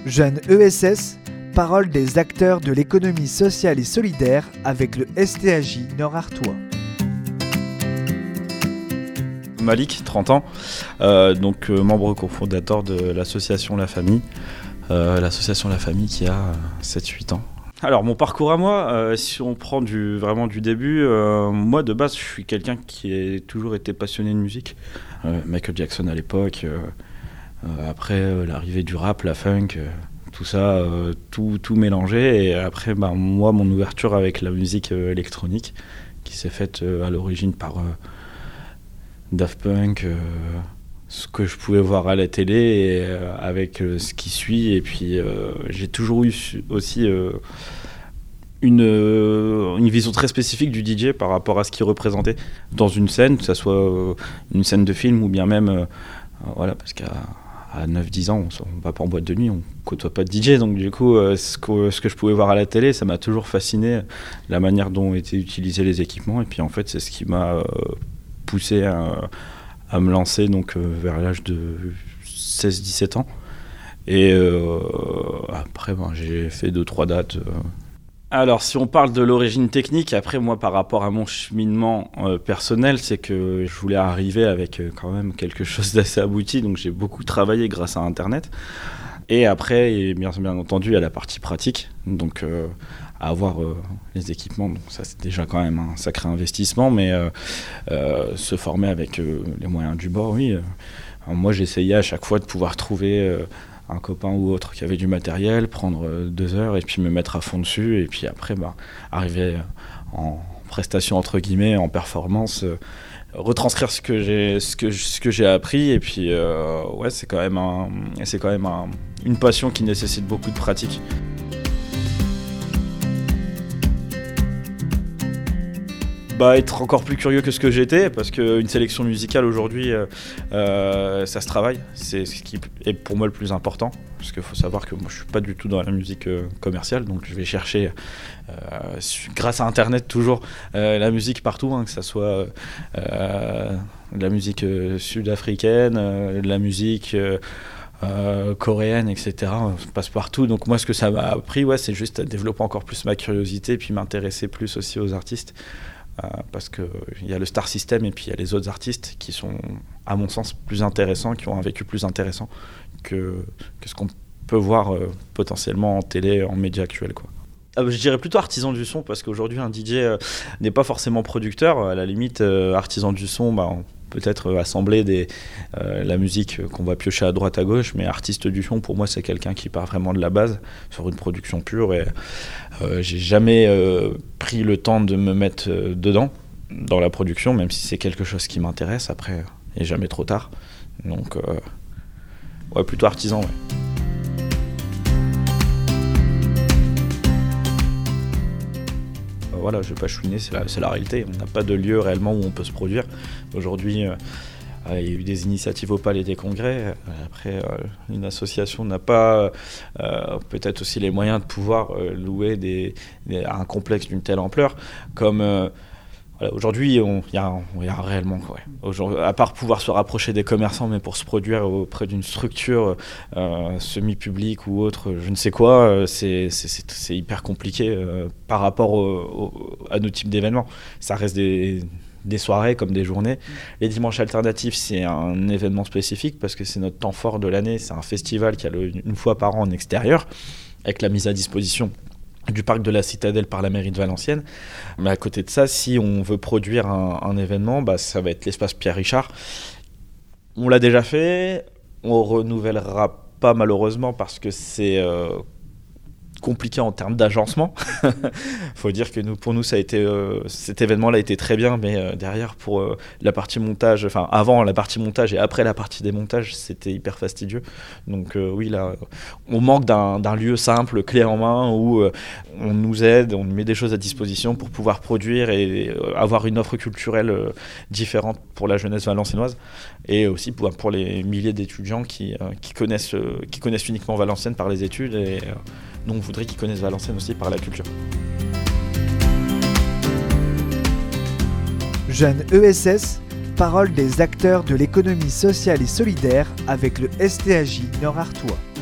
Jeunes ESS, parole des acteurs de l'économie sociale et solidaire avec le STAJ Nord-Artois. Malik, 30 ans, membre cofondateur de l'association La Famille, l'association La Famille qui a 7-8 ans. Alors mon parcours à moi, si on prend vraiment du début, moi de base je suis quelqu'un qui a toujours été passionné de musique. Michael Jackson à l'époque, après l'arrivée du rap, la funk, tout ça, tout mélangé. Et après moi mon ouverture avec la musique électronique qui s'est faite à l'origine par Daft Punk, ce que je pouvais voir à la télé et avec ce qui suit. Et puis j'ai toujours eu aussi une vision très spécifique du DJ par rapport à ce qu'il représentait dans une scène, que ce soit une scène de film ou bien même parce qu'à 9-10 ans on va pas en boîte de nuit, on côtoie pas de DJ, donc du coup ce que je pouvais voir à la télé, ça m'a toujours fasciné, la manière dont étaient utilisés les équipements. Et puis en fait c'est ce qui m'a poussé à me lancer vers l'âge de 16-17 ans. Et après j'ai fait 2-3 dates. Alors si on parle de l'origine technique, après moi par rapport à mon cheminement personnel, c'est que je voulais arriver avec quand même quelque chose d'assez abouti, donc j'ai beaucoup travaillé grâce à Internet. Et après, bien entendu, il y a la partie pratique, donc à avoir les équipements, donc ça c'est déjà quand même un sacré investissement, mais se former avec les moyens du bord, oui. Moi j'essayais à chaque fois de pouvoir trouver un copain ou autre qui avait du matériel, prendre 2 heures et puis me mettre à fond dessus, et puis après arriver en prestation entre guillemets, en performance, retranscrire ce que j'ai appris. Et puis c'est quand même une passion qui nécessite beaucoup de pratique. Être encore plus curieux que ce que j'étais, parce qu'une sélection musicale aujourd'hui, ça se travaille. C'est ce qui est pour moi le plus important, parce qu'il faut savoir que moi je suis pas du tout dans la musique commerciale, donc je vais chercher, grâce à Internet toujours, la musique partout, que ça soit de la musique sud-africaine, de la musique coréenne, etc. Ça passe partout. Donc moi ce que ça m'a appris, c'est juste à développer encore plus ma curiosité, et puis m'intéresser plus aussi aux artistes. Parce qu'il y a le star system et puis il y a les autres artistes qui sont, à mon sens, plus intéressants, qui ont un vécu plus intéressant que ce qu'on peut voir potentiellement en télé, en médias actuels, quoi. Je dirais plutôt artisan du son, parce qu'aujourd'hui un DJ n'est pas forcément producteur. À la limite, artisan du son, on peut-être assembler la musique qu'on va piocher à droite à gauche, mais artiste du son, pour moi, c'est quelqu'un qui part vraiment de la base sur une production pure. Et j'ai jamais pris le temps de me mettre dedans, dans la production, même si c'est quelque chose qui m'intéresse. Après, il n'est jamais trop tard. Donc, plutôt artisan, ouais. Je ne vais pas chouiner, c'est la réalité. On n'a pas de lieu réellement où on peut se produire. Aujourd'hui, il y a eu des initiatives au Palais des Congrès. Après, une association n'a pas peut-être aussi les moyens de pouvoir louer un complexe d'une telle ampleur. Comme aujourd'hui, il y a réellement, à part pouvoir se rapprocher des commerçants, mais pour se produire auprès d'une structure semi-publique ou autre, je ne sais quoi, c'est hyper compliqué par rapport à nos types d'événements. Ça reste des soirées comme des journées. Les dimanches alternatifs, c'est un événement spécifique parce que c'est notre temps fort de l'année. C'est un festival qui a une fois par an en extérieur, avec la mise à disposition du parc de la Citadelle par la mairie de Valenciennes. Mais à côté de ça, si on veut produire un événement, ça va être l'espace Pierre Richard. On l'a déjà fait, on renouvellera pas malheureusement parce que c'est compliqué en termes d'agencement. Faut dire que pour nous ça a été cet événement-là a été très bien, mais derrière pour la partie montage, avant la partie montage et après la partie démontage, c'était hyper fastidieux. Donc oui, là on manque d'un lieu simple, clé en main, où on nous aide, on met des choses à disposition pour pouvoir produire et avoir une offre culturelle différente pour la jeunesse valenciennoise, et aussi pour les milliers d'étudiants qui connaissent uniquement Valenciennes par les études, et nous on voudrait qu'ils connaissent Valenciennes aussi par la culture. Jeunes ESS, parole des acteurs de l'économie sociale et solidaire avec le STAJ Nord-Artois.